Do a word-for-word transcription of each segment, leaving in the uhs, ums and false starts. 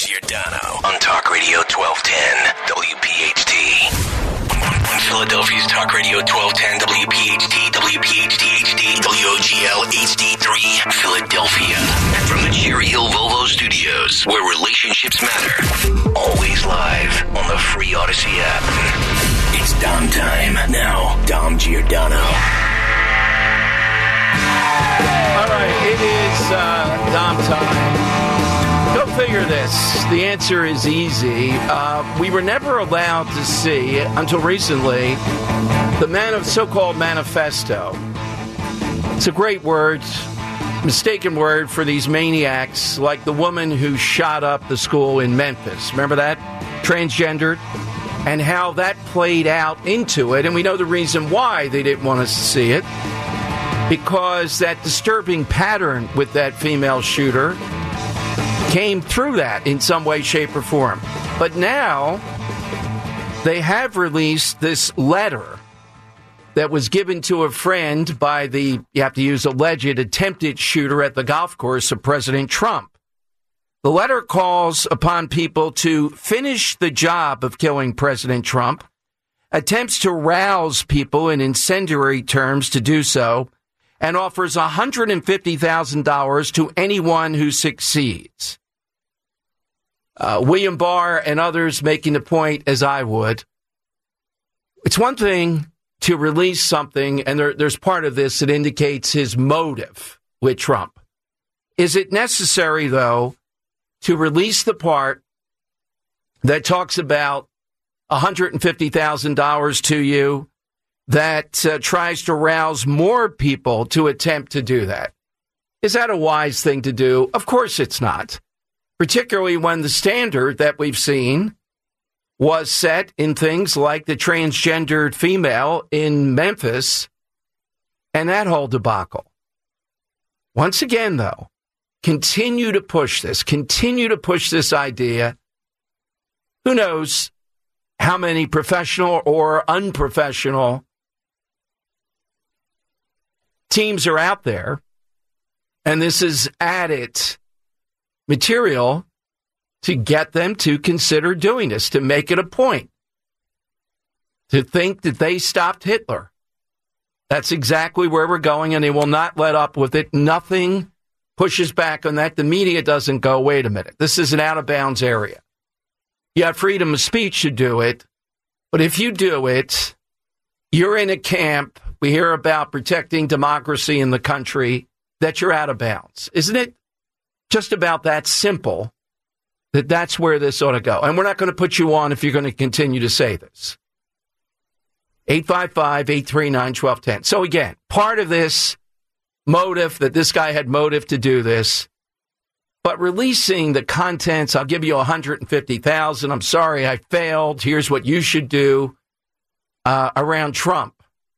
Giordano on Talk Radio twelve ten W P H T. Philadelphia's Talk Radio twelve ten W P H T, W P H T H D, W O G L H D three, Philadelphia. From the Cherry Hill Volvo Studios, where relationships matter. Always live on the free Odyssey app. It's Dom time. Now, Dom Giordano. All right, it is uh, Dom time. Go figure this. The answer is easy. Uh, we were never allowed to see, until recently, the man- so-called manifesto. It's a great word, mistaken word for these maniacs, like the woman who shot up the school in Memphis. Remember that? Transgendered. And how that played out into it. And we know the reason why they didn't want us to see it. Because that disturbing pattern with that female shooter came through that in some way, shape, or form. But now they have released this letter that was given to a friend by the, you have to use alleged, attempted shooter at the golf course of President Trump. The letter calls upon people to finish the job of killing President Trump, attempts to rouse people in incendiary terms to do so, and offers one hundred fifty thousand dollars to anyone who succeeds. Uh, William Barr and others making the point, as I would, it's one thing to release something, and there, there's part of this that indicates his motive with Trump. Is it necessary, though, to release the part that talks about one hundred fifty thousand dollars to you, that uh, tries to rouse more people to attempt to do that? Is that a wise thing to do? Of course it's not, particularly when the standard that we've seen was set in things like the transgendered female in Memphis and that whole debacle. Once again, though, continue to push this, continue to push this idea. Who knows how many professional or unprofessional teams are out there, and this is added material to get them to consider doing this, to make it a point, to think that they stopped Hitler. That's exactly where we're going, and they will not let up with it. Nothing pushes back on that. The media doesn't go, wait a minute, this is an out-of-bounds area. You have freedom of speech to do it, but if you do it, you're in a camp. We hear about protecting democracy in the country, that you're out of bounds. Isn't it just about that simple, that that's where this ought to go? And we're not going to put you on if you're going to continue to say this. eight five five, eight three nine, one two one zero. So again, part of this motive, that this guy had motive to do this, but releasing the contents, I'll give you one hundred fifty thousand dollars. I'm sorry I failed. Here's what you should do uh, around Trump.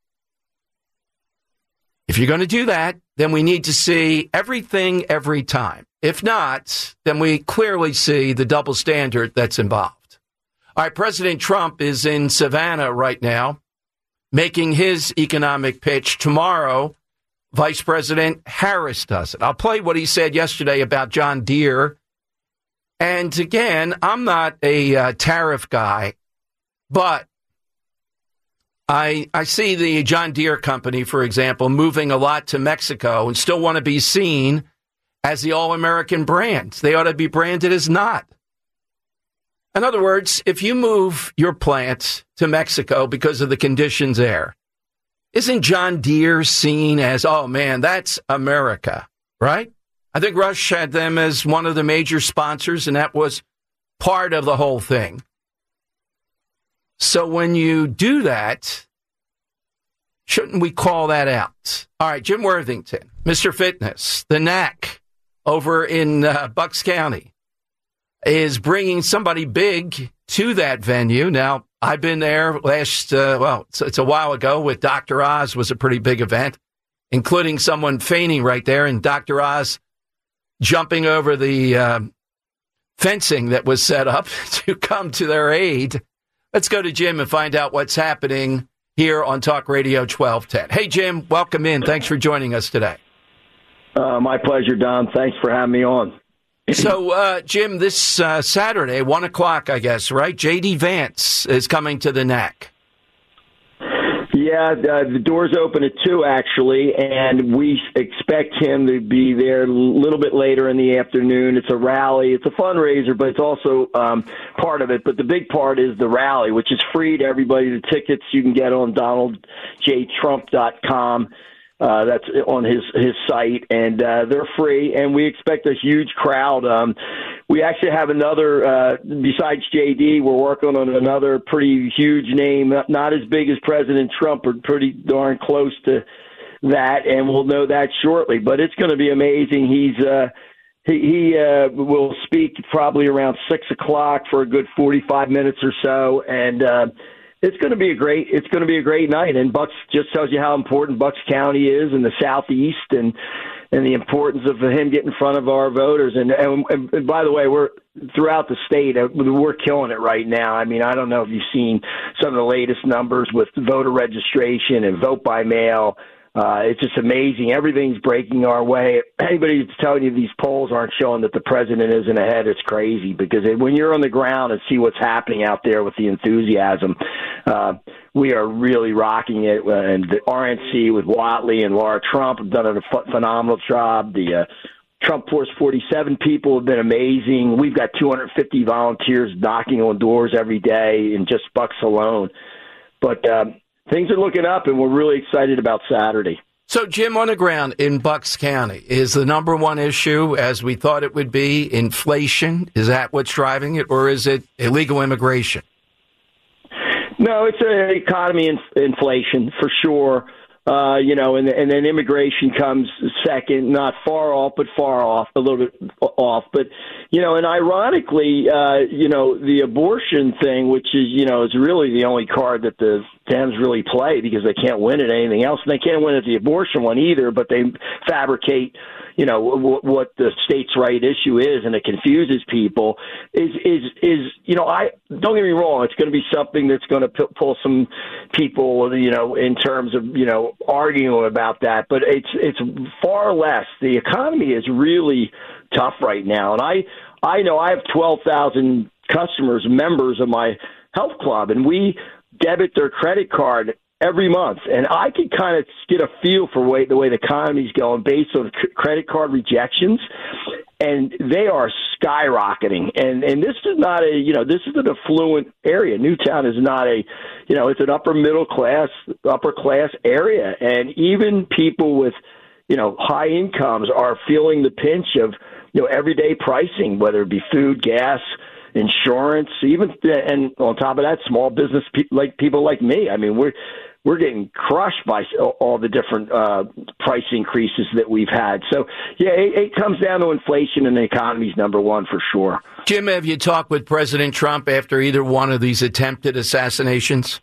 If you're going to do that, then we need to see everything every time. If not, then we clearly see the double standard that's involved. All right, President Trump is in Savannah right now, making his economic pitch. Tomorrow, Vice President Harris does it. I'll play what he said yesterday about John Deere. And again, I'm not a uh, tariff guy, but I, I see the John Deere company, for example, moving a lot to Mexico and still want to be seen as the all-American brand. They ought to be branded as not. In other words, if you move your plant to Mexico because of the conditions there, isn't John Deere seen as, oh, man, that's America, right? I think Rush had them as one of the major sponsors, and that was part of the whole thing. So when you do that, shouldn't we call that out? All right, Jim Worthington, Mister Fitness, the N A C over in uh, Bucks County, is bringing somebody big to that venue. Now, I've been there last, uh, well, it's, it's a while ago with Doctor Oz, was a pretty big event, including someone fainting right there, and Doctor Oz jumping over the uh, fencing that was set up to come to their aid. Let's go to Jim and find out what's happening here on Talk Radio twelve ten. Hey, Jim, welcome in. Thanks for joining us today. Uh, my pleasure, Don. Thanks for having me on. So, uh, Jim, this uh, Saturday, one o'clock, I guess, right? J D. Vance is coming to the N A C. Yeah, uh, the doors open at two, actually, and we expect him to be there a little bit later in the afternoon. It's a rally. It's a fundraiser, but it's also um, part of it. But the big part is the rally, which is free to everybody. The tickets you can get on donald j trump dot com. Uh, that's on his, his site, and uh, they're free, and we expect a huge crowd. Um, we actually have another, uh, besides J D, we're working on another pretty huge name, not, not as big as President Trump, but pretty darn close to that, and we'll know that shortly. But it's going to be amazing. He's uh, he, he uh, will speak probably around six o'clock for a good forty-five minutes or so, and uh, It's going to be a great. It's going to be a great night, and Bucks just tells you how important Bucks County is in the southeast, and and the importance of him getting in front of our voters. And, and, and by the way, we're throughout the state. We're killing it right now. I mean, I don't know if you've seen some of the latest numbers with voter registration and vote by mail. Uh, it's just amazing. Everything's breaking our way. Anybody that's telling you these polls aren't showing that the president isn't ahead, it's crazy, because when you're on the ground and see what's happening out there with the enthusiasm, uh, we are really rocking it. And the R N C with Whatley and Laura Trump have done a ph- phenomenal job. The uh, Trump Force forty-seven people have been amazing. We've got two hundred fifty volunteers knocking on doors every day in just Bucks alone. But um, things are looking up, and we're really excited about Saturday. So, Jim, on the ground in Bucks County, is the number one issue, as we thought it would be, inflation? Is that what's driving it, or is it illegal immigration? No, it's an economy in, inflation for sure. Uh, you know, and, and then immigration comes second, not far off, but far off, a little bit off. But, you know, and ironically, uh, you know, the abortion thing, which is, you know, is really the only card that the Dems really play, because they can't win at anything else. And they can't win at the abortion one either, but they fabricate, you know, w- what the states' right issue is, and it confuses people, is, is, is, you know, I don't get me wrong, it's going to be something that's going to p- pull some people, you know, in terms of, you know, arguing about that, but it's, it's far less. The economy is really tough right now. And I, I know I have twelve thousand customers, members of my health club, and we debit their credit card every month, and I can kind of get a feel for way, the way the economy's going based on c- credit card rejections, and they are skyrocketing. And and this is not a, you know, this is an affluent area. Newtown is not a, you know, it's an upper middle class, upper class area, and even people with, you know, high incomes are feeling the pinch of, you know, everyday pricing, whether it be food, gas, insurance, even, and on top of that, small business pe- like people like me. I mean, we're we're getting crushed by all the different uh, price increases that we've had. So, yeah, it, it comes down to inflation, and the economy's number one for sure. Jim, have you talked with President Trump after either one of these attempted assassinations?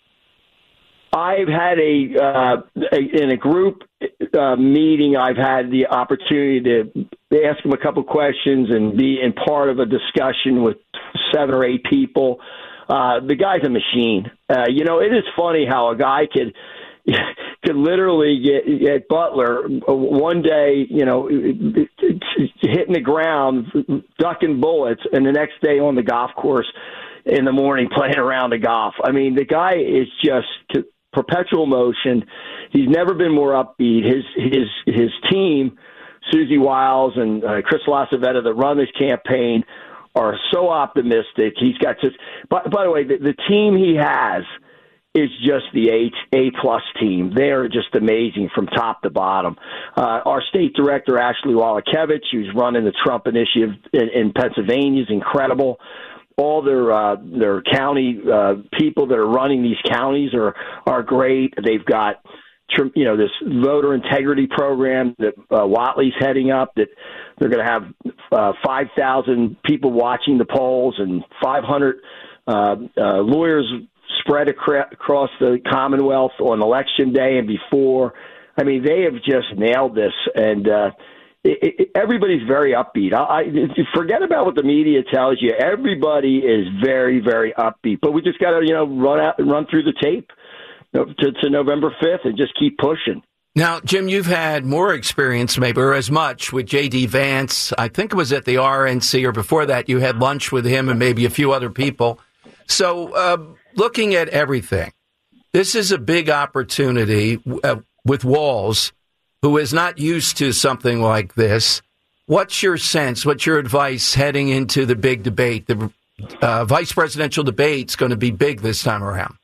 I've had a, uh, a in a group uh, meeting. I've had the opportunity to ask him a couple questions and be in part of a discussion with seven or eight people. Uh, the guy's a machine. Uh, you know, it is funny how a guy could could literally get at Butler one day, you know, hitting the ground, ducking bullets, and the next day on the golf course in the morning playing around the golf. I mean, the guy is just perpetual motion. He's never been more upbeat. His his his team, Susie Wiles and uh, Chris LaCivetta, that run this campaign, are so optimistic. He's got just. By, by the way, the, the team he has is just the A A plus team. They are just amazing from top to bottom. Uh, our state director Ashley Wallachevich, who's running the Trump Initiative in, in Pennsylvania, is incredible. All their uh, their county uh, people that are running these counties are are great. They've got, you know, this voter integrity program that uh, Whatley's heading up, that they're going to have uh, five thousand people watching the polls and five hundred uh, uh, lawyers spread acra- across the Commonwealth on election day and before. I mean, they have just nailed this, and uh, it, it, everybody's very upbeat. I, I forget about what the media tells you. Everybody is very, very upbeat, but we just got to, you know, run out and run through the tape to, to November fifth and just keep pushing. Now, Jim, you've had more experience, maybe, or as much, with J D. Vance. I think it was at the R N C, or before that, you had lunch with him and maybe a few other people. So, uh, looking at everything, this is a big opportunity uh, with Walz, who is not used to something like this. What's your sense, what's your advice heading into the big debate? The uh, vice presidential debate is going to be big this time around.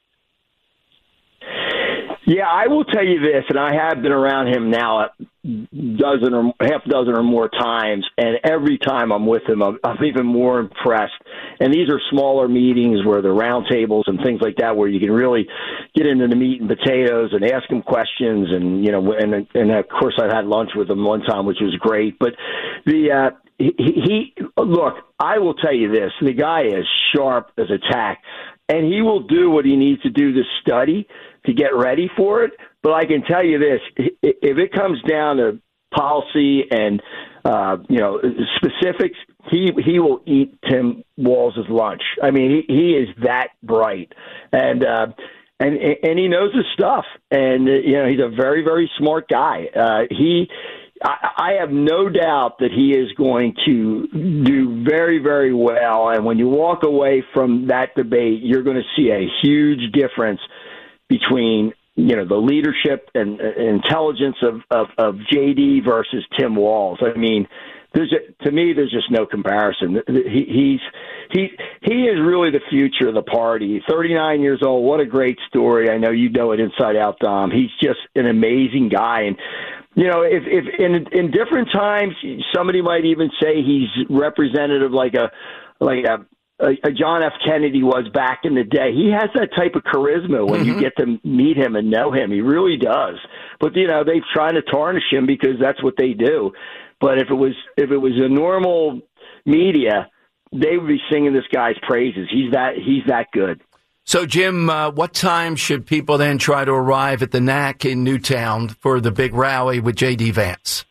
Yeah, I will tell you this, and I have been around him now a dozen or half a dozen or more times, and every time I'm with him, I'm, I'm even more impressed. And these are smaller meetings where the round tables and things like that, where you can really get into the meat and potatoes and ask him questions. And you know, and and of course, I had lunch with him one time, which was great. But the uh, he, he look, I will tell you this: the guy is sharp as a tack, and he will do what he needs to do to study to get ready for it. But I can tell you this, if it comes down to policy and, uh, you know, specifics, he he will eat Tim Walz's lunch. I mean, he, he is that bright. And, uh, and, and he knows his stuff. And, you know, he's a very, very smart guy. Uh, he, I, I have no doubt that he is going to do very, very well. And when you walk away from that debate, you're going to see a huge difference between, you know, the leadership and uh, intelligence of, of, of J D versus Tim Walz. I mean, there's a, to me, there's just no comparison. He, he's he he is really the future of the party. thirty-nine years old. What a great story. I know you know it inside out, Dom. He's just an amazing guy. And, you know, if, if in in different times, somebody might even say he's representative like a like a a John F. Kennedy was back in the day. He has that type of charisma when mm-hmm. you get to meet him and know him. He really does. But, you know, they've tried to tarnish him because that's what they do. But if it was if it was a normal media, they would be singing this guy's praises. He's that he's that good. So, Jim, uh, what time should people then try to arrive at the N A C in Newtown for the big rally with J D. Vance?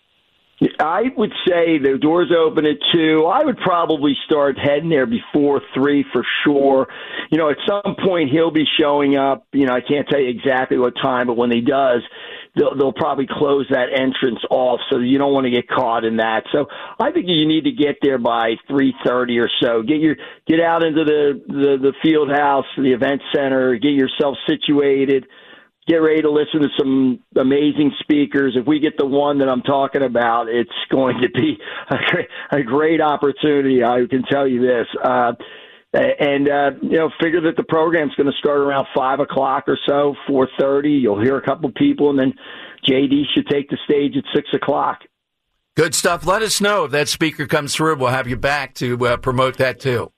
I would say the doors open at two. I would probably start heading there before three for sure. You know, at some point he'll be showing up. You know, I can't tell you exactly what time, but when he does, they'll, they'll probably close that entrance off, so you don't want to get caught in that. So I think you need to get there by three thirty or so. Get your get out into the, the, the field house, the event center, get yourself situated. Get ready to listen to some amazing speakers. If we get the one that I'm talking about, it's going to be a great, a great opportunity. I can tell you this. Uh, and, uh, you know, figure that the program's going to start around five o'clock or so, four thirty. You'll hear a couple people, and then J D should take the stage at six o'clock. Good stuff. Let us know if that speaker comes through. We'll have you back to uh, promote that, too.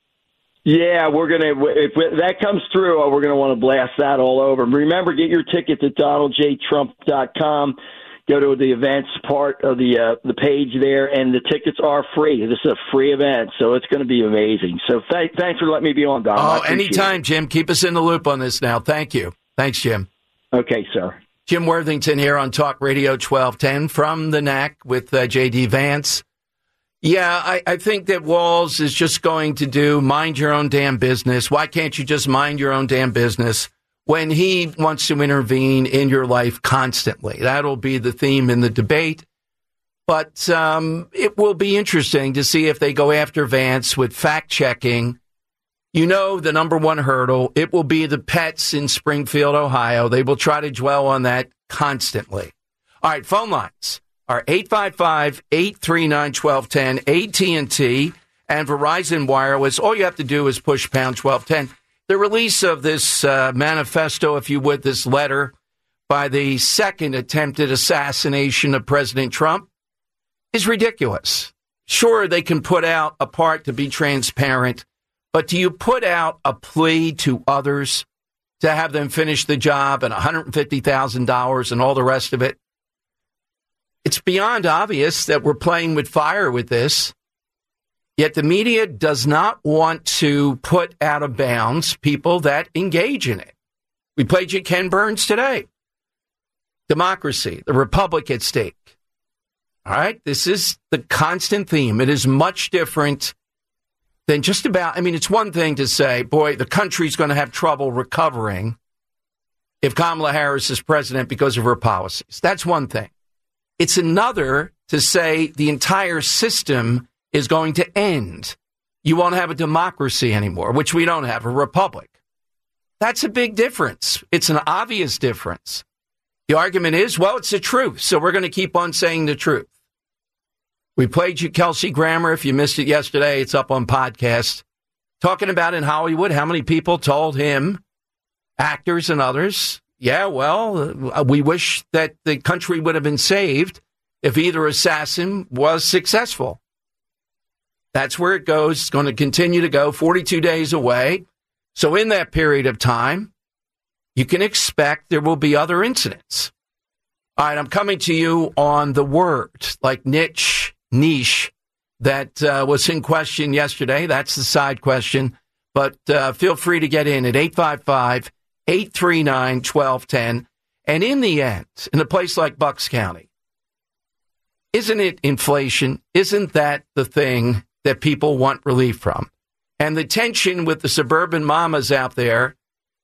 Yeah, we're going to, if that comes through, we're going to want to blast that all over. Remember, get your tickets at donald j trump dot com. Go to the events part of the uh, the page there, and the tickets are free. This is a free event, so it's going to be amazing. So th- thanks for letting me be on, Don. Oh, anytime, it. Jim. Keep us in the loop on this now. Thank you. Thanks, Jim. Okay, sir. Jim Worthington here on Talk Radio twelve ten from the N A C with uh, J D. Vance. Yeah, I, I think that Walz is just going to do mind your own damn business. Why can't you just mind your own damn business when he wants to intervene in your life constantly? That'll be the theme in the debate. But um, it will be interesting to see if they go after Vance with fact-checking. You know the number one hurdle. It will be the pets in Springfield, Ohio. They will try to dwell on that constantly. All right, phone lines are eight five five, eight three nine, one two one zero, A T and T, and Verizon Wireless. All you have to do is push pound twelve ten. The release of this uh, manifesto, if you would, this letter by the second attempted assassination of President Trump is ridiculous. Sure, they can put out a part to be transparent, but do you put out a plea to others to have them finish the job and one hundred fifty thousand dollars and all the rest of it? It's beyond obvious that we're playing with fire with this, yet the media does not want to put out of bounds people that engage in it. We played you Ken Burns today. Democracy, the republic at stake. All right, this is the constant theme. It is much different than just about, I mean, it's one thing to say, boy, the country's going to have trouble recovering. if Kamala Harris is president because of her policies. That's one thing. It's another to say the entire system is going to end. You won't have a democracy anymore, which we don't have, a republic. That's a big difference. It's an obvious difference. The argument is, well, it's the truth, so we're going to keep on saying the truth. We played you Kelsey Grammer. If you missed it yesterday, it's up on podcast. Talking about in Hollywood, how many people told him, actors and others, yeah, well, we wish that the country would have been saved if either assassin was successful. That's where it goes. It's going to continue to go forty-two days away. So in that period of time, you can expect there will be other incidents. All right, I'm coming to you on the word, like niche, niche, that uh, was in question yesterday. That's the side question. But uh, feel free to get in at eight five five, eight three nine, one two one zero. And in the end, in a place like Bucks County, isn't it inflation? Isn't that the thing that people want relief from? And the tension with the suburban mamas out there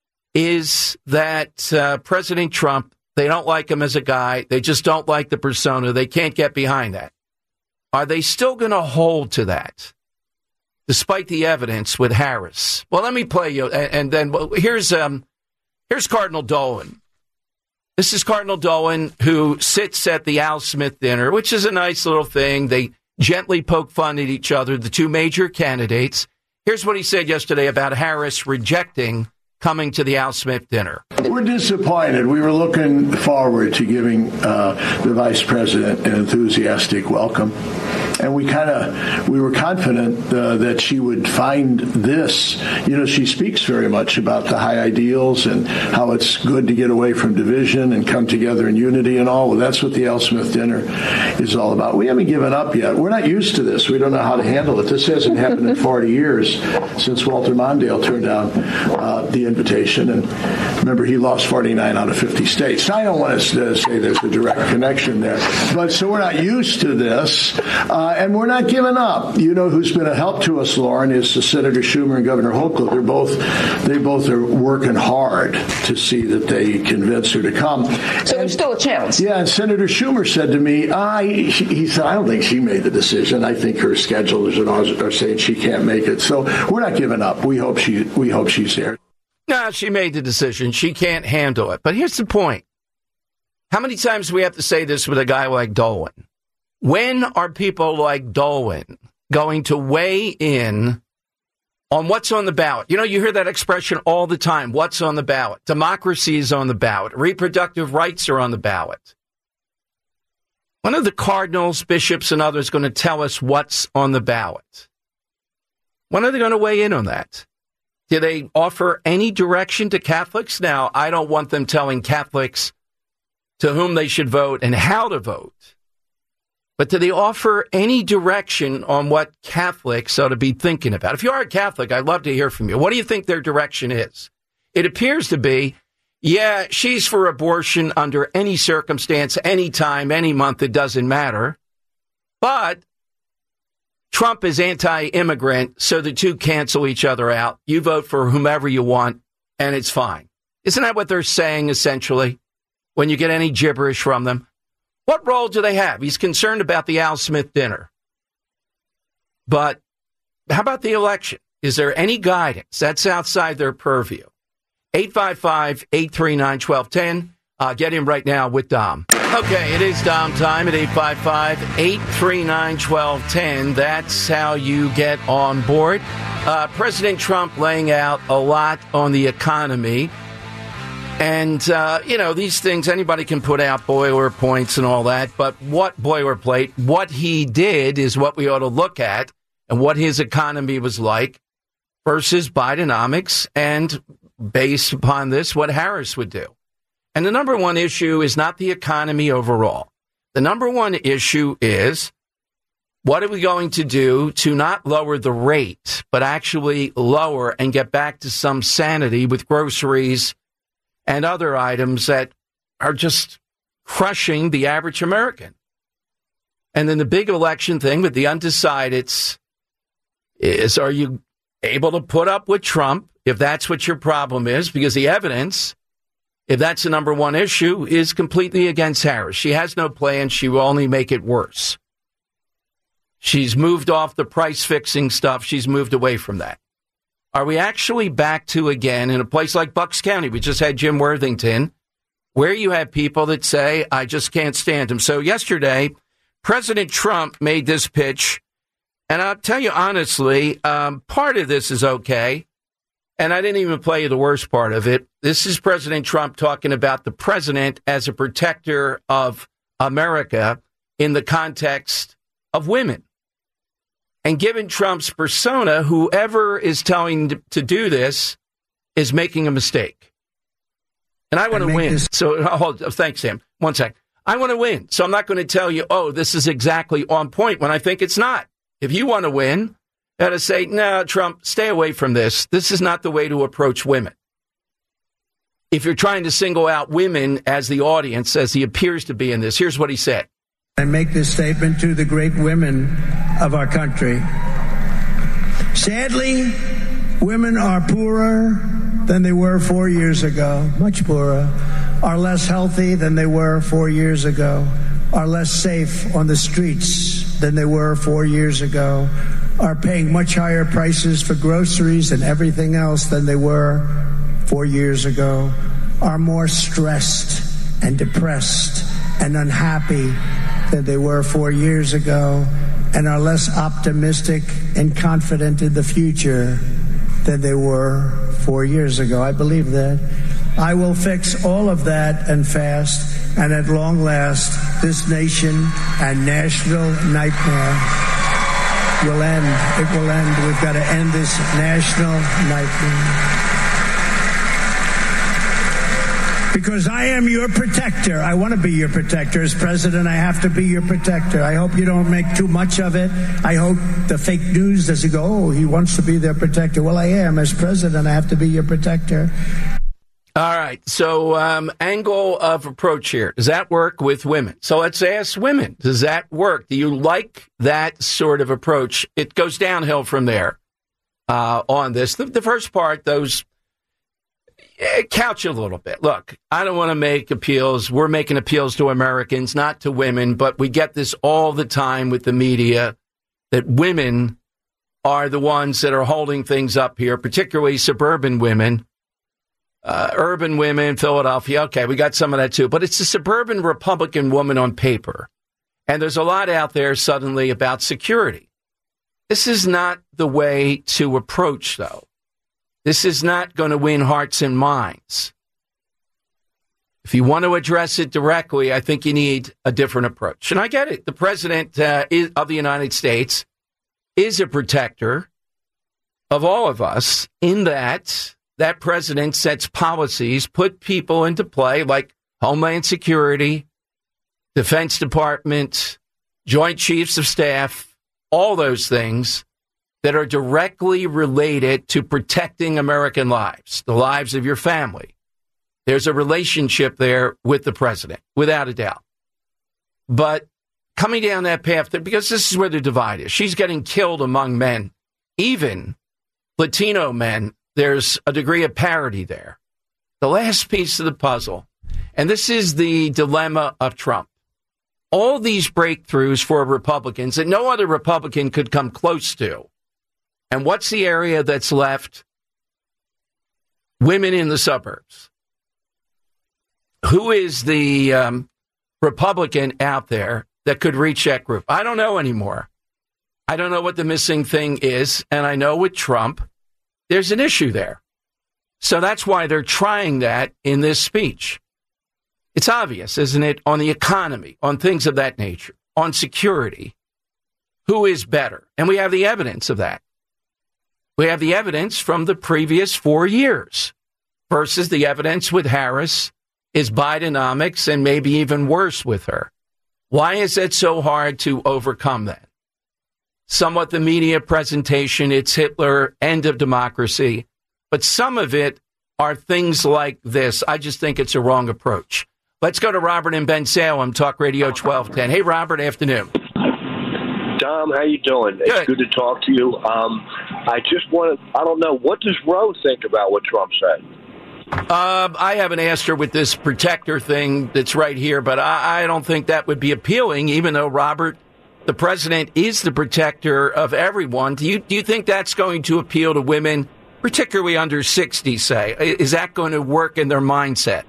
is that uh, President Trump, they don't like him as a guy. They just don't like the persona. They can't get behind that. Are they still going to hold to that, despite the evidence with Harris? Well, let me play you. And, and then well, here's um, here's Cardinal Dolan. This is Cardinal Dolan, who sits at the Al Smith dinner, which is a nice little thing. They gently poke fun at each other, the two major candidates. Here's what he said yesterday about Harris rejecting coming to the Al Smith dinner. We're disappointed. We were looking forward to giving uh, the vice president an enthusiastic welcome. And we kind of, we were confident uh, that she would find this. You know, she speaks very much about the high ideals and how it's good to get away from division and come together in unity and all. Well, that's what the Al Smith dinner is all about. We haven't given up yet. We're not used to this. We don't know how to handle it. This hasn't happened in forty years since Walter Mondale turned down uh, the invitation. And remember, he lost forty-nine out of fifty states. I don't want us to say there's a direct connection there. But so we're not used to this. Uh, and we're not giving up. You know who's been a help to us, Lauren, is Senator Schumer and Governor Hochul. They're both, they both are working hard to see that they convince her to come. So and, there's still a chance. Yeah, and Senator Schumer said to me, I, he said, I don't think she made the decision. I think her schedulers are saying she can't make it. So we're not giving up. We hope she, we hope she's there. No, she made the decision. She can't handle it. But here's the point. How many times do we have to say this with a guy like Dolan? When are people like Dolan going to weigh in on what's on the ballot? You know, you hear that expression all the time. What's on the ballot? Democracy is on the ballot. Reproductive rights are on the ballot. One of the cardinals, bishops, and others going to tell us what's on the ballot. When are they going to weigh in on that? Do they offer any direction to Catholics? Now, I don't want them telling Catholics to whom they should vote and how to vote. But do they offer any direction on what Catholics ought to be thinking about? If you are a Catholic, I'd love to hear from you. What do you think their direction is? It appears to be, yeah, she's for abortion under any circumstance, any time, any month, it doesn't matter. But Trump is anti-immigrant, so the two cancel each other out. You vote for whomever you want, and it's fine. Isn't that what they're saying, essentially, when you get any gibberish from them? What role do they have? He's concerned about the Al Smith dinner. But how about the election? Is there any guidance? That's outside their purview. eight five five, eight three nine, one two one zero. Uh, get in right now with Dom. Okay, it is Dom time at eight five five, eight three nine, one two one zero. That's how you get on board. Uh, President Trump laying out a lot on the economy. And, uh, you know, these things, anybody can put out boiler points and all that. But what boilerplate, what he did is what we ought to look at and what his economy was like versus Bidenomics and based upon this, what Harris would do. And the number one issue is not the economy overall. The number one issue is what are we going to do to not lower the rate, but actually lower and get back to some sanity with groceries and other items that are just crushing the average American. And then the big election thing with the undecideds is, are you able to put up with Trump if that's what your problem is? Because the evidence if that's the number one issue, is completely against Harris. She has no plan. She will only make it worse. She's moved off the price-fixing stuff. She's moved away from that. Are we actually back to, again, in a place like Bucks County? We just had Jim Worthington, where you have people that say, I just can't stand him. So yesterday, President Trump made this pitch, and I'll tell you honestly, um, part of this is okay, and I didn't even play you the worst part of it. This is President Trump talking about the president as a protector of America in the context of women. And given Trump's persona, whoever is telling to do this is making a mistake. And I want to win. This- so, hold, thanks, Sam. One sec. I want to win. So I'm not going to tell you, oh, this is exactly on point when I think it's not. If you want to win, you got to say, no, Trump, stay away from this. This is not the way to approach women. If you're trying to single out women as the audience, as he appears to be in this, here's what he said. I make this statement to the great women of our country. Sadly, women are poorer than they were four years ago, much poorer, are less healthy than they were four years ago, are less safe on the streets than they were four years ago, are paying much higher prices for groceries and everything else than they were four years ago, are more stressed and depressed and unhappy than they were four years ago, and are less optimistic and confident in the future than they were four years ago. I believe that. I will fix all of that and fast, and at long last, this nation and national nightmare will end. It will end. We've got to end this national nightmare. Because I am your protector. I want to be your protector. As president, I have to be your protector. I hope you don't make too much of it. I hope the fake news doesn't go, oh, he wants to be their protector. Well, I am. As president, I have to be your protector. All right. So um, angle of approach here. Does that work with women? So let's ask women. Does that work? Do you like that sort of approach? It goes downhill from there uh, on this. The, the first part, those couch a little bit. Look, I don't want to make appeals. We're making appeals to Americans, not to women, but we get this all the time with the media that women are the ones that are holding things up here, particularly suburban women, uh, urban women, Philadelphia. Okay, we got some of that too, but it's a suburban Republican woman on paper. And there's a lot out there suddenly about security. This is not the way to approach, though. This is not going to win hearts and minds. If you want to address it directly, I think you need a different approach. And I get it. The president uh, is, of the United States is a protector of all of us in that that president sets policies, put people into play like Homeland Security, Defense Department, Joint Chiefs of Staff, all those things that are directly related to protecting American lives, the lives of your family. There's a relationship there with the president, without a doubt. But coming down that path, because this is where the divide is. She's getting killed among men, even Latino men. There's a degree of parity there. The last piece of the puzzle, and this is the dilemma of Trump. All these breakthroughs for Republicans that no other Republican could come close to. And what's the area that's left? Women in the suburbs. Who is the um, Republican out there that could reach that group? I don't know anymore. I don't know what the missing thing is. And I know with Trump, there's an issue there. So that's why they're trying that in this speech. It's obvious, isn't it? On the economy, on things of that nature, on security. Who is better? And we have the evidence of that. We have the evidence from the previous four years versus the evidence with Harris is Bidenomics and maybe even worse with her. Why is it so hard to overcome that? Somewhat the media presentation, it's Hitler, end of democracy. But some of it are things like this. I just think it's a wrong approach. Let's go to Robert in Bensalem, Talk Radio twelve ten. Hey, Robert, afternoon. Dom, how you doing? Good. It's good to talk to you. Um, I just want to, I don't know, what does Roe think about what Trump said? Uh, I haven't asked her with this protector thing that's right here, but I, I don't think that would be appealing, even though, Robert, the president is the protector of everyone. Do you do you think that's going to appeal to women, particularly under sixty, say? Is that going to work in their mindset?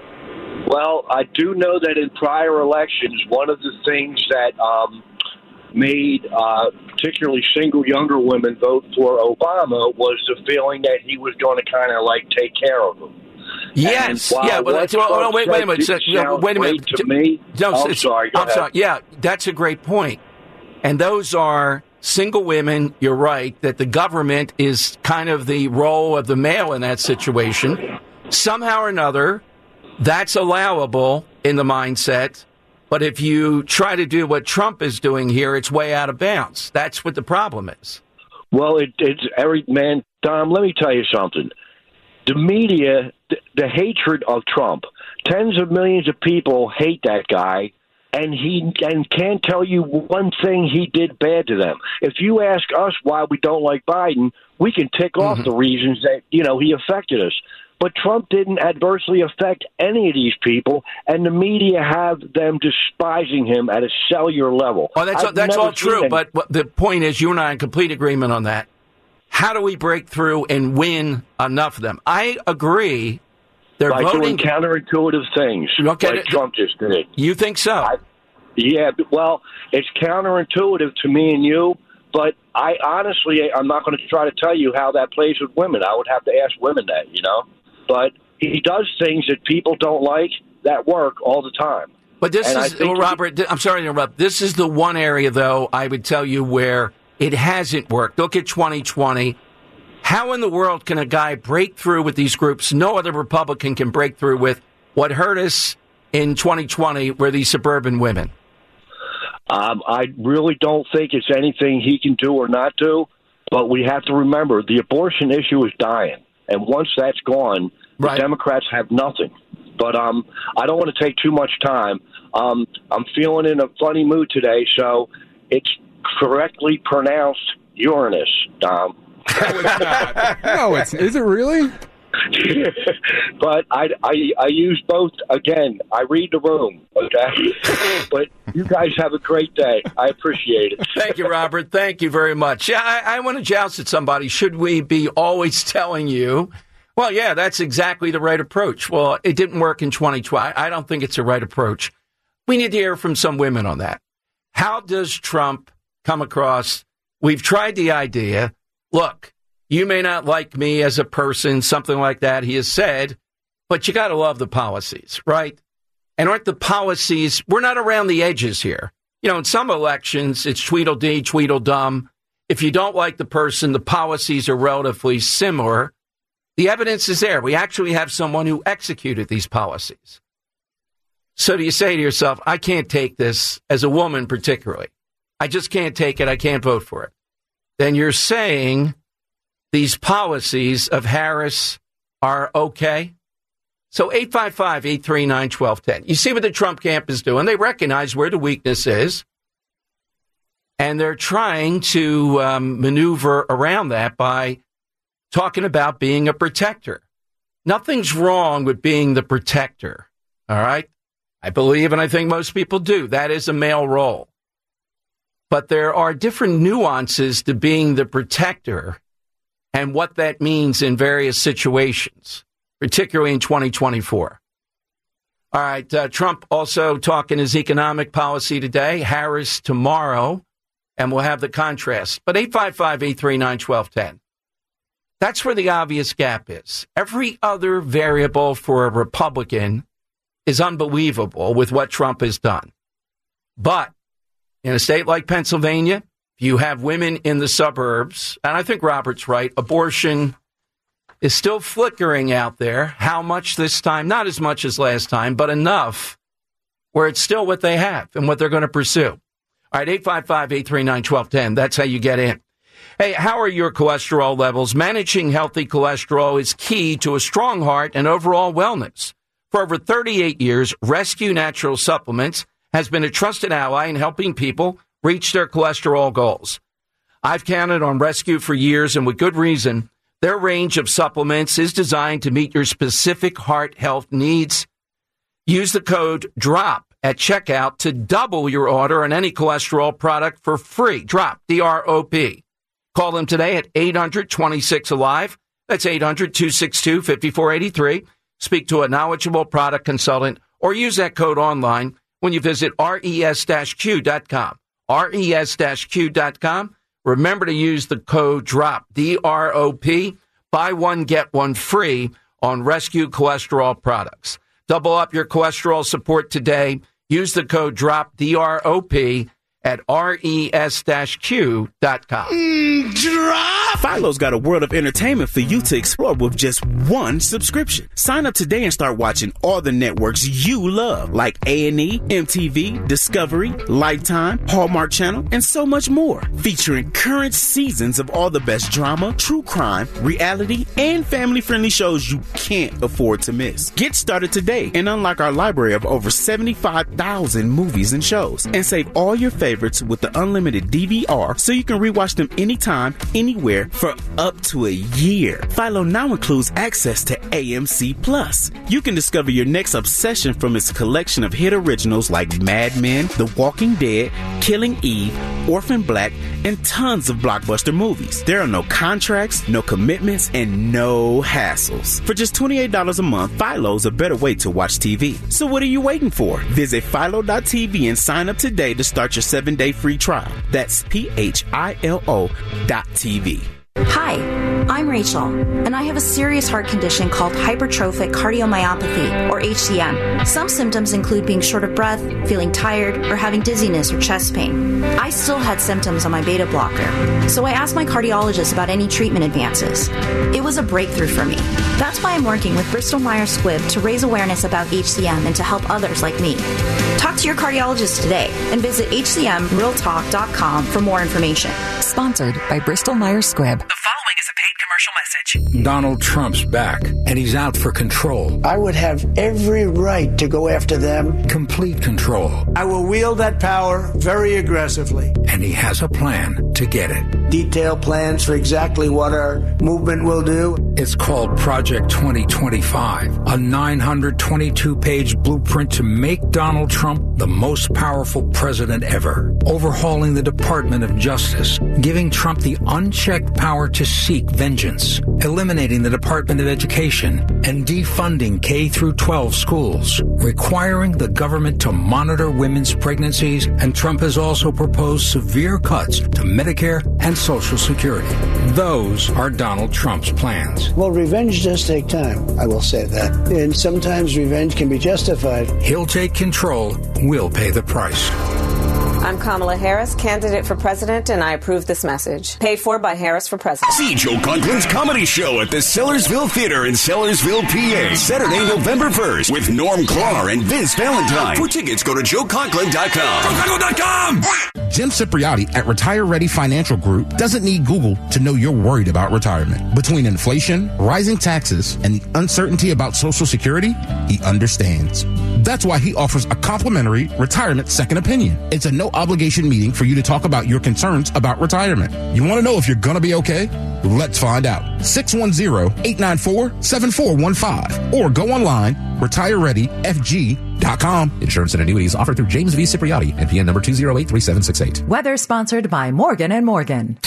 Well, I do know that in prior elections, one of the things that um, made uh, particularly single younger women vote for Obama was the feeling that he was going to kind of like take care of them. Yes, yeah. Well, that's, well, no, wait, wait a minute. So, no, wait a minute. To me, no, I'm sorry. Go I'm ahead. sorry. Yeah, that's a great point. And those are single women. You're right that the government is kind of the role of the male in that situation. Somehow or another, that's allowable in the mindset. But if you try to do what Trump is doing here, it's way out of bounds. That's what the problem is. Well, it, it's every man, Tom. Let me tell you something. The media, the, the hatred of Trump, tens of millions of people hate that guy, and he and can't tell you one thing he did bad to them. If you ask us why we don't like Biden, we can tick off Mm-hmm. the reasons that, you know, he affected us. But Trump didn't adversely affect any of these people, and the media have them despising him at a cellular level. Oh, that's I've that's never all true. seen But what the point is, you and I are in complete agreement on that. How do we break through and win enough of them? I agree. They're by voting doing counterintuitive things, Okay, like Trump just did. You think so? I, yeah, well, it's counterintuitive to me and you, but I honestly, I'm not going to try to tell you how that plays with women. I would have to ask women that, you know. But he does things that people don't like that work all the time. But this And I is, think well, Robert, I'm sorry to interrupt. This is the one area, though, I would tell you where it hasn't worked. Look at twenty twenty. How in the world can a guy break through with these groups no other Republican can break through with? What hurt us in twenty twenty were these suburban women. Um, I really don't think it's anything he can do or not do, but we have to remember the abortion issue is dying. And once that's gone, Right. the Democrats have nothing. But um, I don't want to take too much time. Um, I'm feeling in a funny mood today, so it's correctly pronounced Uranus, Dom. No, it's not. No, it's is it really? But I, I, I use both. Again, I read the room, okay? But you guys have a great day. I appreciate it. Thank you, Robert. Thank you very much. Yeah, I, I want to joust at somebody. Should we be always telling you, well, yeah, that's exactly the right approach? Well, it didn't work in twenty twenty. I don't think it's the right approach. We need to hear from some women on that. How does Trump come across? We've tried the idea. Look, you may not like me as a person, something like that, he has said, but you got to love the policies, right? And aren't the policies, we're not around the edges here. You know, in some elections, it's Tweedledee, Tweedledum. If you don't like the person, the policies are relatively similar. The evidence is there. We actually have someone who executed these policies. So do you say to yourself, I can't take this, as a woman particularly. I just can't take it. I can't vote for it. Then you're saying these policies of Harris are okay? So eight five five, eight three nine, one two one zero. You see what the Trump camp is doing. They recognize where the weakness is, and they're trying to um, maneuver around that by talking about being a protector. Nothing's wrong with being the protector, all right? I believe, and I think most people do, that is a male role. But there are different nuances to being the protector and what that means in various situations, particularly in twenty twenty-four. All right, uh, Trump also talking his economic policy today, Harris tomorrow, and we'll have the contrast. But eight five five, eight three nine, one two one zero. That's where the obvious gap is. Every other variable for a Republican is unbelievable with what Trump has done. But in a state like Pennsylvania, if you have women in the suburbs, and I think Robert's right, abortion is still flickering out there. How much this time? Not as much as last time, but enough where it's still what they have and what they're going to pursue. All right, eight five five, eight three nine, one two one zero. That's how you get in. Hey, how are your cholesterol levels? Managing healthy cholesterol is key to a strong heart and overall wellness. For over thirty-eight years, Rescue Natural Supplements has been a trusted ally in helping people reach their cholesterol goals. I've counted on Rescue for years, and with good reason. Their range of supplements is designed to meet your specific heart health needs. Use the code DROP at checkout to double your order on any cholesterol product for free. DROP, D R O P. Call them today at eight hundred twenty-six alive. That's eight hundred two six two five four eight three. Speak to a knowledgeable product consultant or use that code online when you visit res q dot com. res q dot com. Remember to use the code DROP, D R O P. Buy one, get one free on Rescue Cholesterol products. Double up your cholesterol support today. Use the code DROP, D R O P, at res q dot com. Mm, drop! Philo's got a world of entertainment for you to explore with just one subscription. Sign up today and start watching all the networks you love, like A and E, M T V, Discovery, Lifetime, Hallmark Channel, and so much more. Featuring current seasons of all the best drama, true crime, reality, and family-friendly shows you can't afford to miss. Get started today and unlock our library of over seventy-five thousand movies and shows. And save all your favorites with the unlimited D V R so you can rewatch them anytime, anywhere for up to a year. Philo now includes access to A M C Plus. You can discover your next obsession from its collection of hit originals like Mad Men, The Walking Dead, Killing Eve, Orphan Black, and tons of blockbuster movies. There are no contracts, no commitments, and no hassles. For just twenty-eight dollars a month, Philo's a better way to watch T V. So what are you waiting for? Visit philo dot t v and sign up today to start your seven-day free trial. That's P H I L O dot T V. Hi, I'm Rachel, and I have a serious heart condition called hypertrophic cardiomyopathy, or H C M. Some symptoms include being short of breath, feeling tired, or having dizziness or chest pain. I still had symptoms on my beta blocker, so I asked my cardiologist about any treatment advances. It was a breakthrough for me. That's why I'm working with Bristol Myers Squibb to raise awareness about H C M and to help others like me. Talk to your cardiologist today and visit h c m real talk dot com for more information. Sponsored by Bristol Myers Squibb. The following is a paid commercial message. Donald Trump's back, and he's out for control. I would have every right to go after them. Complete control. I will wield that power very aggressively. And he has a plan to get it. Detailed plans for exactly what our movement will do. It's called Project twenty twenty-five, a nine hundred twenty-two page blueprint to make Donald Trump the most powerful president ever. Overhauling the Department of Justice, giving Trump the unchecked power to seek vengeance, eliminating the Department of Education, and defunding K through twelve schools, requiring the government to monitor women's pregnancies, and Trump has also proposed severe cuts to Medicare and Social Security. Those are Donald Trump's plans. Well, revenge does take time, I will say that. And sometimes revenge can be justified. He'll take control. We'll pay the price. I'm Kamala Harris, candidate for president, and I approve this message. Paid for by Harris for president. See Joe Conklin's comedy show at the Sellersville Theater in Sellersville, P A. Saturday, November first with Norm Clark and Vince Valentine. For tickets, go to joe conklin dot com. joe conklin dot com! Jim Cipriotti at Retire Ready Financial Group doesn't need Google to know you're worried about retirement. Between inflation, rising taxes, and the uncertainty about Social Security, he understands. That's why he offers a complimentary retirement second opinion. It's a no obligation meeting for you to talk about your concerns about retirement. You want to know if you're going to be okay? Let's find out. six one zero, eight nine four, seven four one five or go online, retire ready f g dot com. Insurance and annuities offered through James V. Cipriotti, N P N number two zero eight three seven six eight. Weather sponsored by Morgan and Morgan.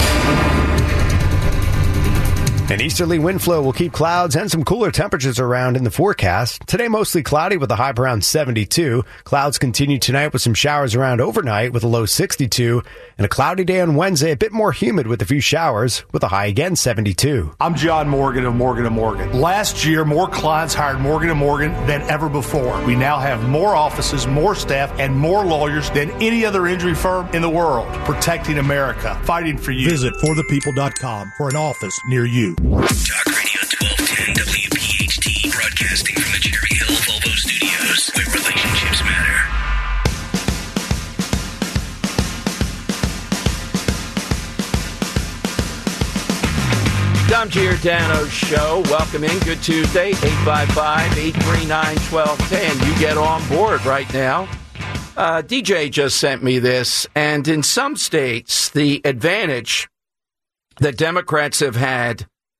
An easterly wind flow will keep clouds and some cooler temperatures around in the forecast. Today, mostly cloudy with a high around seventy-two. Clouds continue tonight with some showers around overnight with a low sixty-two. And a cloudy day on Wednesday, a bit more humid with a few showers with a high again seventy-two. I'm John Morgan of Morgan and Morgan. Last year, more clients hired Morgan and Morgan than ever before. We now have more offices, more staff, and more lawyers than any other injury firm in the world. Protecting America. Fighting for you. Visit for the people dot com for an office near you. Talk Radio twelve ten W P H T, broadcasting from the Cherry Hill Volvo Studios, where relationships matter. Dom Giordano Show. Welcome in. Good Tuesday. eight five five, eight three nine, one two one zero. You get on board right now. Uh, D J just sent me this, and in some states, the advantage that Democrats have had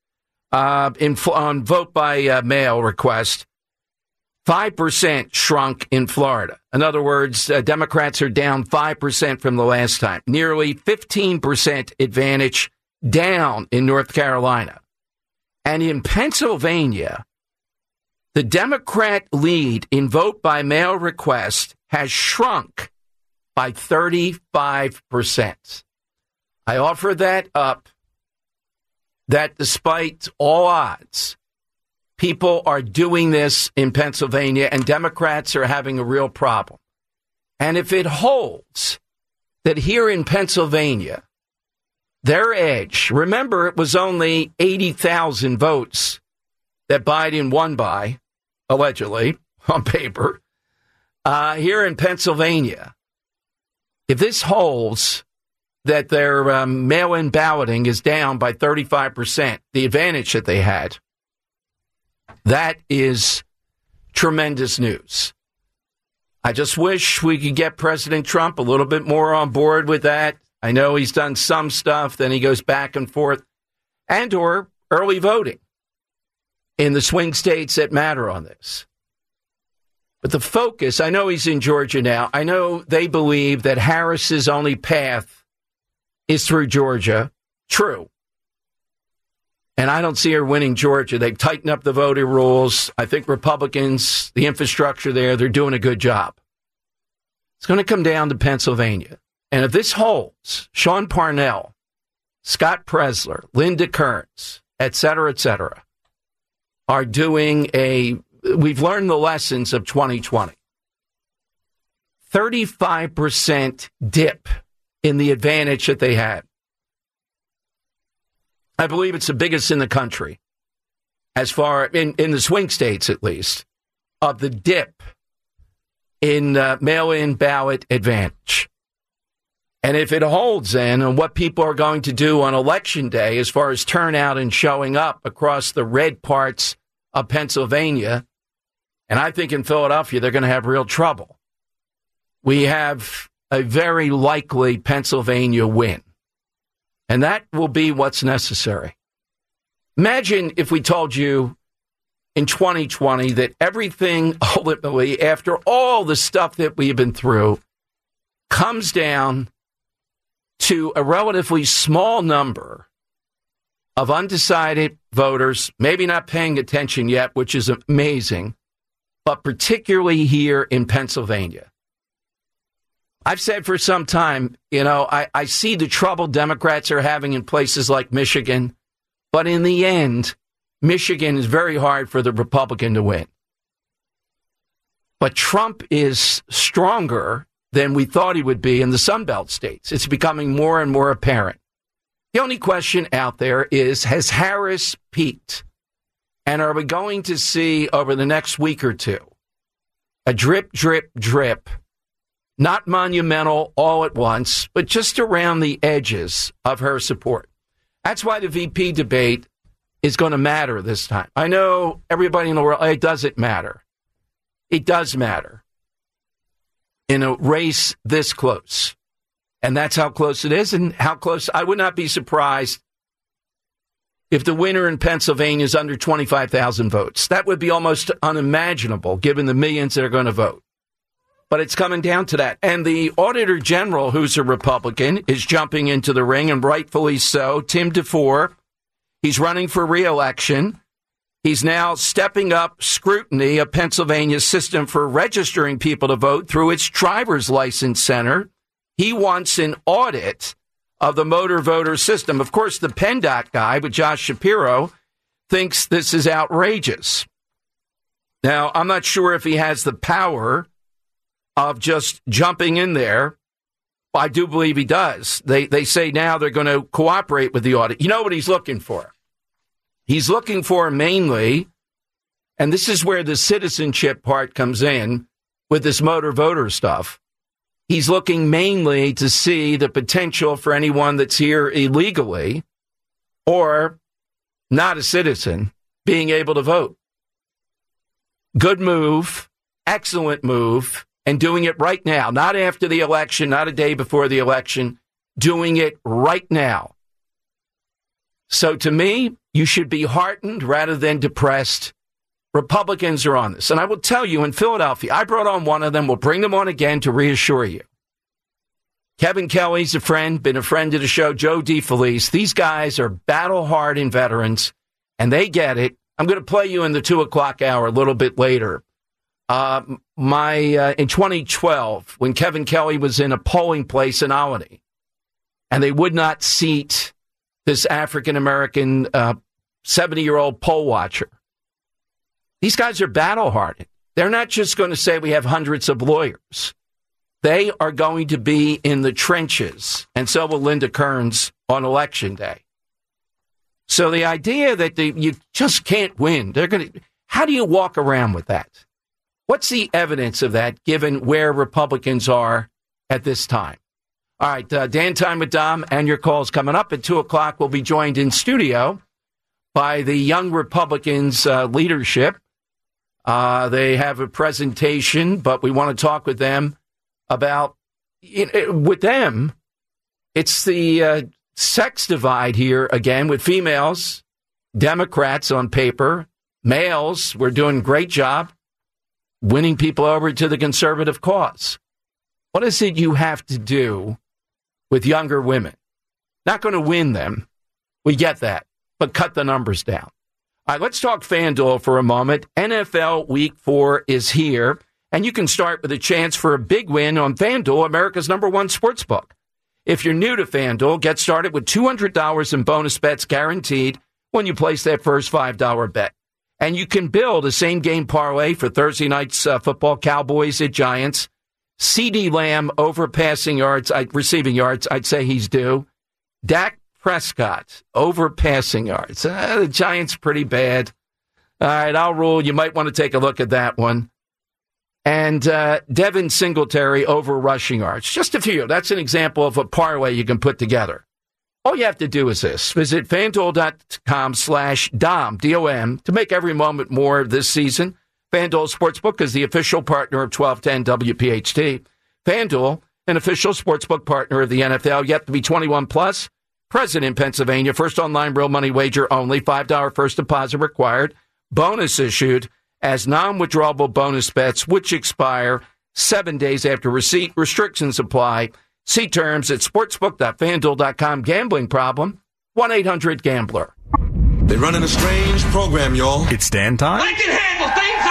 uh, in, on vote by uh, mail request, five percent shrunk in Florida. In other words, uh, Democrats are down five percent from the last time. Nearly fifteen percent advantage down in North Carolina. And in Pennsylvania, the Democrat lead in vote by mail request has shrunk by thirty-five percent. I offer that up, that despite all odds, people are doing this in Pennsylvania and Democrats are having a real problem. And if it holds that here in Pennsylvania, their edge, remember it was only eighty thousand votes that Biden won by, allegedly, on paper. Uh, here in Pennsylvania, if this holds that their um, mail-in balloting is down by thirty-five percent, the advantage that they had, that is tremendous news. I just wish we could get President Trump a little bit more on board with that. I know he's done some stuff, then he goes back and forth, and or early voting in the swing states that matter on this. But the focus, I know he's in Georgia now. I know they believe that Harris's only path is through Georgia. True. And I don't see her winning Georgia. They've tightened up the voting rules. I think Republicans, the infrastructure there, they're doing a good job. It's going to come down to Pennsylvania. And if this holds, Sean Parnell, Scott Presler, Linda Kearns, et cetera, et cetera, are doing a, we've learned the lessons of twenty twenty. thirty-five percent dip in the advantage that they had. I believe it's the biggest in the country, as far, in, in the swing states at least, of the dip in uh, mail-in ballot advantage. And if it holds then on what people are going to do on Election Day as far as turnout and showing up across the red parts of Pennsylvania, and I think in Philadelphia they're going to have real trouble. We have a very likely Pennsylvania win. And that will be what's necessary. Imagine if we told you in twenty twenty that everything ultimately, after all the stuff that we've been through, comes down to a relatively small number of undecided voters, maybe not paying attention yet, which is amazing, but particularly here in Pennsylvania. I've said for some time, you know, I, I see the trouble Democrats are having in places like Michigan, but in the end, Michigan is very hard for the Republican to win. But Trump is stronger than we thought he would be in the Sunbelt states. It's becoming more and more apparent. The only question out there is, has Harris peaked? And are we going to see over the next week or two a drip, drip, drip, not monumental all at once, but just around the edges of her support? That's why the V P debate is going to matter this time. I know everybody in the world, it doesn't matter. It does matter in a race this close. And that's how close it is and how close. I would not be surprised if the winner in Pennsylvania is under twenty-five thousand votes. That would be almost unimaginable given the millions that are going to vote. But it's coming down to that. And the Auditor General, who's a Republican, is jumping into the ring, and rightfully so. Tim DeFore, he's running for re-election. He's now stepping up scrutiny of Pennsylvania's system for registering people to vote through its driver's license center. He wants an audit of the motor voter system. Of course, the PennDOT guy, with Josh Shapiro, thinks this is outrageous. Now, I'm not sure if he has the power of just jumping in there. I do believe he does. They they say now they're going to cooperate with the audit. You know what he's looking for? He's looking for mainly, and this is where the citizenship part comes in with this motor voter stuff. He's looking mainly to see the potential for anyone that's here illegally or not a citizen being able to vote. Good move, excellent move. And doing it right now, not after the election, not a day before the election, doing it right now. So to me, you should be heartened rather than depressed. Republicans are on this. And I will tell you, in Philadelphia, I brought on one of them. We'll bring them on again to reassure you. Kevin Kelly's a friend, been a friend of the show, Joe DeFelice. These guys are battle-hardened veterans, and they get it. I'm going to play you in the two o'clock hour a little bit later. Uh, my uh, in twenty twelve, when Kevin Kelly was in a polling place in Albany, and they would not seat this African-American uh, seventy-year-old poll watcher. These guys are battle-hardened. They're not just going to say we have hundreds of lawyers. They are going to be in the trenches, and so will Linda Kearns on Election Day. So the idea that the, you just can't win, they're going to. How do you walk around with that? What's the evidence of that, given where Republicans are at this time? All right, uh, Dan Time with Dom, and your calls coming up at two o'clock. We'll be joined in studio by the Young Republicans uh, leadership. Uh, they have a presentation, but we want to talk with them about, you know, with them, it's the uh, sex divide here again with females, Democrats on paper, males, we're doing a great job winning people over to the conservative cause. What is it you have to do with younger women? Not going to win them. We get that, but cut the numbers down. All right, let's talk FanDuel for a moment. N F L Week four is here. And you can start with a chance for a big win on FanDuel, America's number one sportsbook. If you're new to FanDuel, get started with two hundred dollars in bonus bets guaranteed when you place that first five dollars bet. And you can build a same-game parlay for Thursday night's uh, football, Cowboys at Giants. CeeDee Lamb over passing yards, uh, receiving yards, I'd say he's due. Dak Prescott over passing yards. Uh, the Giants pretty bad. All right, I'll rule. You might want to take a look at that one. And uh, Devin Singletary over rushing yards. Just a few. That's an example of a parlay you can put together. All you have to do is this. Visit FanDuel.com slash Dom, D O M, to make every moment more this season. FanDuel Sportsbook is the official partner of twelve ten W P H T. FanDuel, an official sportsbook partner of the N F L, yet to be twenty-one plus. Present in Pennsylvania. First online real money wager only. five dollars first deposit required. Bonus issued as non-withdrawable bonus bets, which expire seven days after receipt. Restrictions apply. See terms at sportsbook dot fanduel dot com. Gambling problem? one eight hundred gambler. They're running a strange program, y'all. It's Dan time. I can handle things.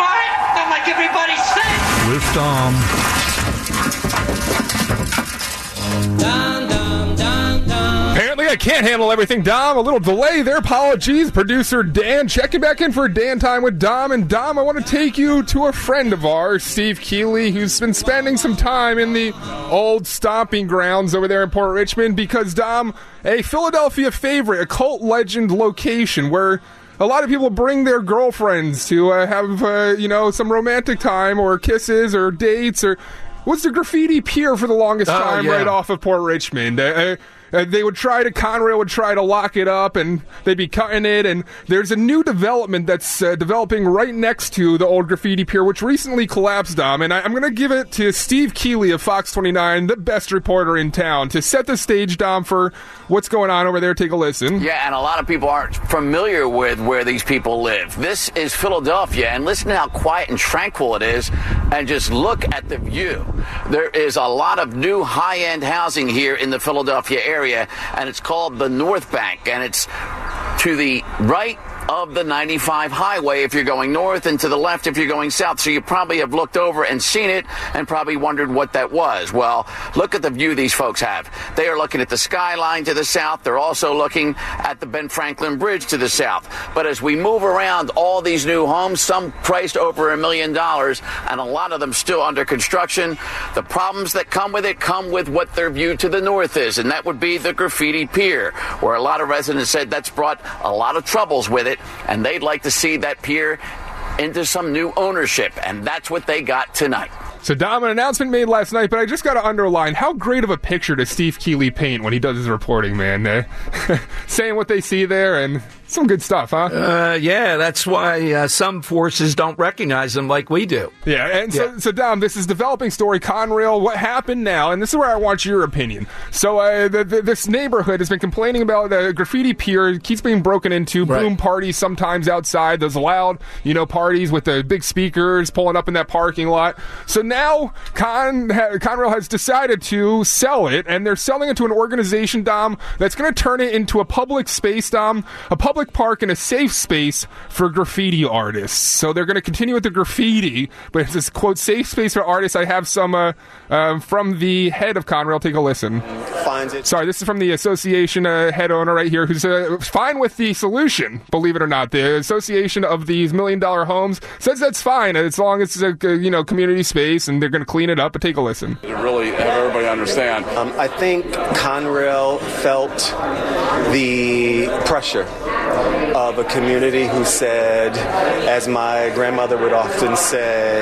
I'm smart, not like everybody says. With Dom. Dum, dum, dum, dum. Apparently I can't handle everything, Dom. A little delay there. Apologies. Producer Dan checking back in for Dan Time with Dom. And Dom, I want to take you to a friend of ours, Steve Keeley, who's been spending some time in the old stomping grounds over there in Port Richmond because, Dom, a Philadelphia favorite, a cult legend location where a lot of people bring their girlfriends to uh, have, uh, you know, some romantic time or kisses or dates or... What's the Graffiti Pier for the longest oh, time yeah. right off of Port Richmond? Uh, uh, they would try to, Conrail would try to lock it up, and they'd be cutting it, and there's a new development that's uh, developing right next to the old Graffiti Pier, which recently collapsed, Dom, and I, I'm going to give it to Steve Keeley of Fox twenty-nine, the best reporter in town, to set the stage, Dom, for what's going on over there. Take a listen. Yeah, and a lot of people aren't familiar with where these people live. This is Philadelphia, and listen to how quiet and tranquil it is, and just look at the view. There is a lot of new high-end housing here in the Philadelphia area, and it's called the North Bank, and it's to the right of the ninety-five highway if you're going north, and to the left if you're going south. So you probably have looked over and seen it and probably wondered what that was. Well, look at the view these folks have. They are looking at the skyline to the south. They're also looking at the Ben Franklin Bridge to the south. But as we move around all these new homes, some priced over a million dollars, and a lot of them still under construction, the problems that come with it come with what their view to the north is, and that would be the Graffiti Pier, where a lot of residents said that's brought a lot of troubles with it, and they'd like to see that pier into some new ownership, and that's what they got tonight. So, Dom, an announcement made last night, but I just got to underline, how great of a picture does Steve Keeley paint when he does his reporting, man? Uh, saying what they see there and Some good stuff, huh? Uh, yeah, that's why uh, some forces don't recognize them like we do. Yeah, and so, yeah. so Dom, this is developing story, Conrail. What happened now? And this is where I want your opinion. So uh, the, the, this neighborhood has been complaining about the graffiti pier. It keeps being broken into. Right. Boom parties sometimes outside. Those loud, you know, parties with the big speakers pulling up in that parking lot. So now Con ha, Conrail has decided to sell it, and they're selling it to an organization, Dom, that's going to turn it into a public space, Dom, a public park and a safe space for graffiti artists. So they're going to continue with the graffiti, but it's this, quote, safe space for artists. I have some uh, uh, from the head of Conrail. Take a listen. Finds it. Sorry, this is from the association uh, head owner right here, who's uh, fine with the solution, believe it or not. The association of these million-dollar homes says that's fine as long as it's a you know community space, and they're going to clean it up. But take a listen. To really have everybody understand. Um, I think Conrail felt the pressure of a community who said, as my grandmother would often say,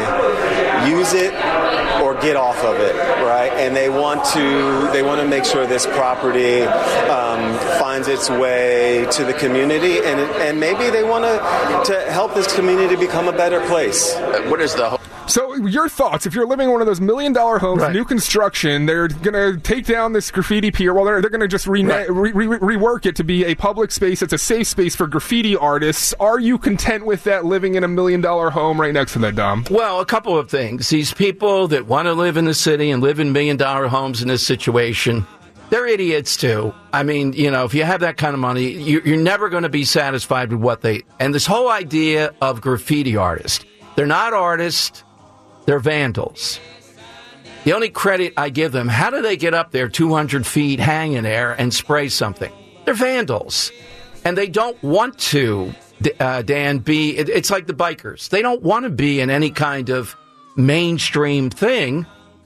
use it or get off of it, right? And they want to they want to make sure this property um, finds its way to the community, and and maybe they want to to help this community become a better place. What is the So your thoughts, if you're living in one of those million-dollar homes, right. new construction, they're going to take down this graffiti pier. Well, they're, they're going to just re- right. re- re- rework it to be a public space. It's a safe space for graffiti artists. Are you content with that, living in a million-dollar home right next to that, Dom? Well, a couple of things. These people that want to live in the city and live in million-dollar homes in this situation, they're idiots, too. I mean, you know, if you have that kind of money, you, you're never going to be satisfied with what they... And this whole idea of graffiti artists, they're not artists... They're vandals. The only credit I give them, how do they get up there two hundred feet, hang in there, and spray something? They're vandals. And they don't want to, uh, Dan, be, it, it's like the bikers. They don't want to be in any kind of mainstream thing.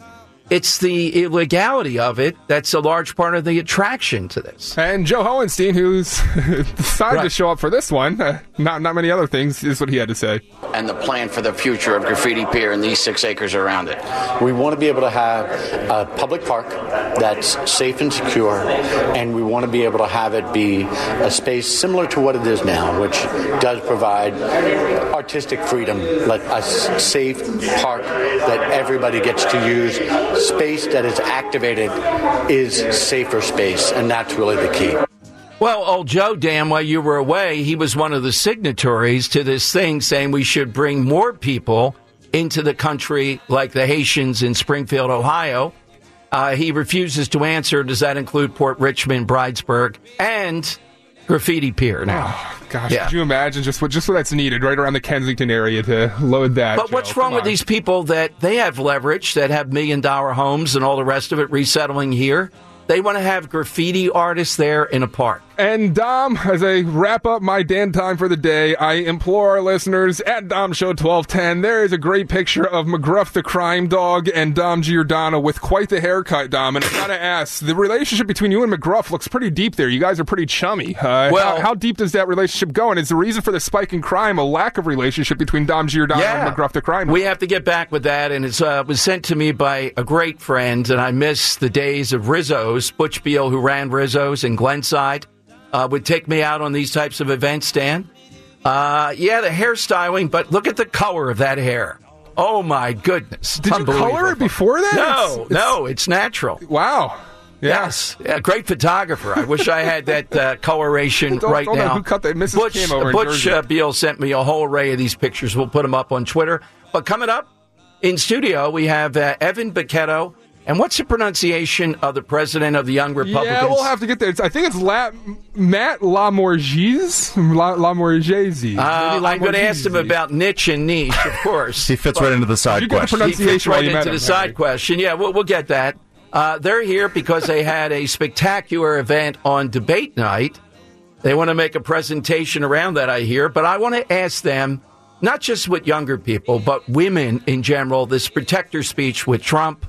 It's the illegality of it that's a large part of the attraction to this. And Joe Hohenstein, who's decided right. to show up for this one, uh, not not many other things, is what he had to say. And the plan for the future of Graffiti Pier and these six acres around it. We want to be able to have a public park that's safe and secure, and we want to be able to have it be a space similar to what it is now, which does provide artistic freedom, like a safe park that everybody gets to use. Space that is activated is safer space, and that's really the key. Well, old Joe, Dan, while you were away, he was one of the signatories to this thing saying we should bring more people into the country like the Haitians in Springfield, Ohio. Uh, he refuses to answer. Does that include Port Richmond, Bridesburg, and Graffiti Pier now? Oh, gosh, yeah. Could you imagine just what just what that's needed right around the Kensington area to load that? But Joe? what's wrong Come with on. these people that they have leverage, that have million-dollar homes and all the rest of it resettling here? They want to have graffiti artists there in a park. And Dom, as I wrap up my Dan time for the day, I implore our listeners, at Dom Show twelve ten, there is a great picture of McGruff the crime dog and Dom Giordano with quite the haircut, Dom. And I gotta ask, the relationship between you and McGruff looks pretty deep there. You guys are pretty chummy. Uh, well, how, how deep does that relationship go? And is the reason for the spike in crime a lack of relationship between Dom Giordano yeah, and McGruff the crime dog? We have to get back with that, and it uh, was sent to me by a great friend, and I miss the days of Rizzo's. Butch Beal, who ran Rizzo's in Glenside, Uh, would take me out on these types of events, Dan. Uh, yeah, the hairstyling, but look at the color of that hair. Oh, my goodness. Did you color it before that? No, it's, no, it's natural. Wow. Yeah. Yes. Yeah, great photographer. I wish I had that uh, coloration don't, right don't now. Know who cut that? Missus Butch, Kim over Butch in uh, Beal sent me a whole array of these pictures. We'll put them up on Twitter. But coming up in studio, we have uh, Evan Bacchetto. And what's the pronunciation of the president of the Young Republicans? Yeah, we'll have to get there. It's, I think it's La, Matt Lamorgese. La, Lamorgese. Uh, I'm going to ask him about niche and niche, of course. He fits right into the side you get question. The pronunciation he fits right into the him, side Harry. question. Yeah, we'll, we'll get that. Uh, they're here because they had a spectacular event on debate night. They want to make a presentation around that, I hear. But I want to ask them, not just with younger people, but women in general, this protector speech with Trump.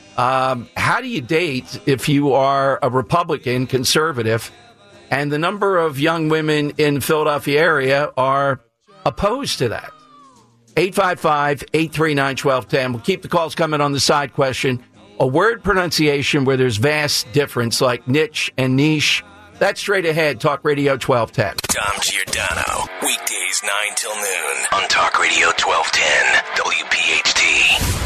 Um, how do you date if you are a Republican, conservative, and the number of young women in the Philadelphia area are opposed to that? eight five five, eight three nine, one two one zero. We'll keep the calls coming on the side question. A word pronunciation where there's vast difference, like niche and niche. That's straight ahead, Talk Radio twelve ten. Dom Giordano, weekdays nine till noon on Talk Radio twelve ten, W P H T.